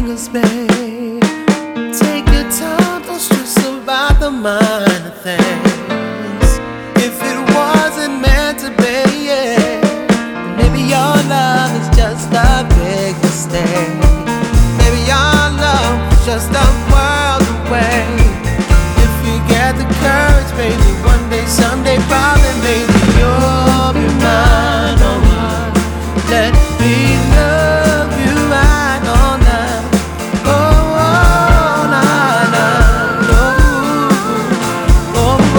fingers, babe. Take your time, don't stress about the minor things. If it wasn't meant to be, yeah, then maybe your love is just a big mistake. Maybe your love is just a world away. If you get the courage, baby, one day, someday, probably, maybe you'll be mine, oh mine. Let me love you right on now. Oh, oh, nah, nah, oh, oh,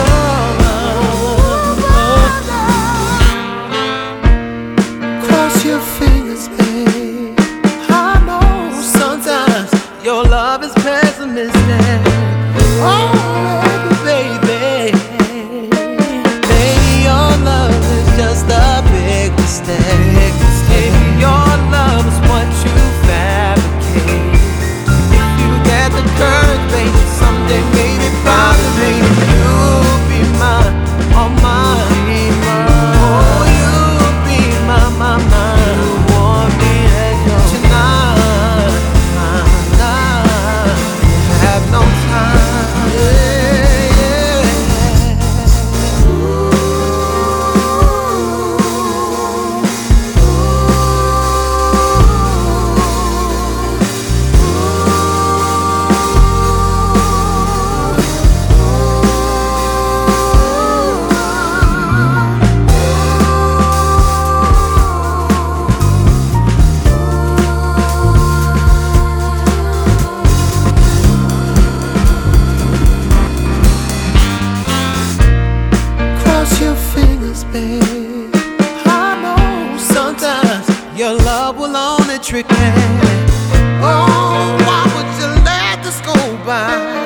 oh, oh. Cross your fingers, babe. I know sometimes your love is pessimistic. Oh, baby, maybe your love is just a big mistake. Maybe your love is what you fabricate. If you get the courage, baby, someday, maybe, probably, maybe you'll be mine, oh mine, oh you'll be mine. You want me to go tonight, you have no time, yeah, yeah. Cross your fingers, babe. I know sometimes your love will only trick me. Oh, why would you let this go by?